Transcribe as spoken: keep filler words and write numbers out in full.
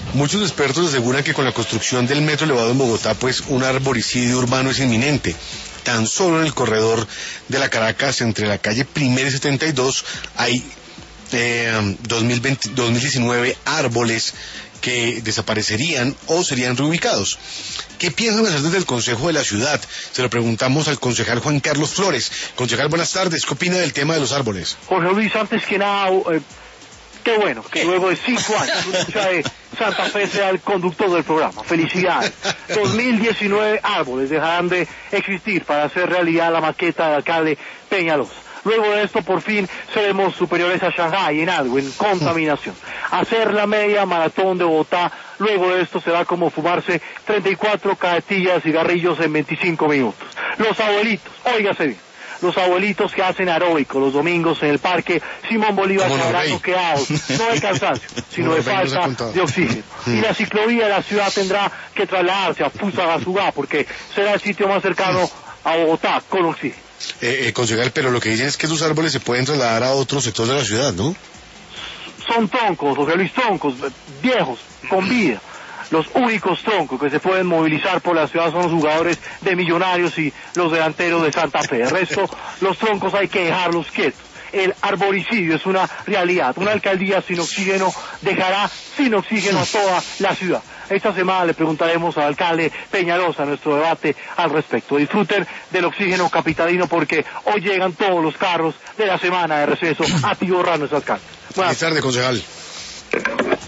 Muchos expertos aseguran que con la construcción del metro elevado en Bogotá, pues un arboricidio urbano es inminente. Tan solo en el corredor de la Caracas, entre la calle Primera y setenta y dos, hay eh, dos mil veinte, dos mil diecinueve árboles que desaparecerían o serían reubicados. ¿Qué piensan hacer desde el Consejo de la Ciudad? Se lo preguntamos al concejal Juan Carlos Flores. Concejal, buenas tardes. ¿Qué opina del tema de los árboles? Jorge Luis, antes que nada, eh, qué bueno que luego de cinco años una lucha de Santa Fe sea el conductor del programa. Felicidades. dos mil diecinueve árboles dejarán de existir para hacer realidad la maqueta del alcalde Peñalosa. Luego de esto, por fin, seremos superiores a Shanghái en algo, en contaminación. Hacer la media maratón de Bogotá, luego de esto será como fumarse treinta y cuatro cajetillas de cigarrillos en veinticinco minutos. Los abuelitos, óigase bien, los abuelitos que hacen aeróbico los domingos en el parque Simón Bolívar se habrán noqueados, no de cansancio, sino de falta de oxígeno. Y la ciclovía de la ciudad tendrá que trasladarse a Fusagasugá, porque será el sitio más cercano a Bogotá con oxígeno. Eh, eh, concejal, pero lo que dicen es que esos árboles se pueden trasladar a otros sectores de la ciudad, ¿no? Son troncos, José Luis, troncos viejos, con vida. Los únicos troncos que se pueden movilizar por la ciudad son los jugadores de Millonarios y los delanteros de Santa Fe. El resto, los troncos hay que dejarlos quietos. El arboricidio es una realidad. Una alcaldía sin oxígeno dejará sin oxígeno a toda la ciudad. Esta semana le preguntaremos al alcalde Peñalosa nuestro debate al respecto. Disfruten del oxígeno capitalino porque hoy llegan todos los carros de la semana de receso a atiborrar nuestro alcalde. Buenas tardes, concejal.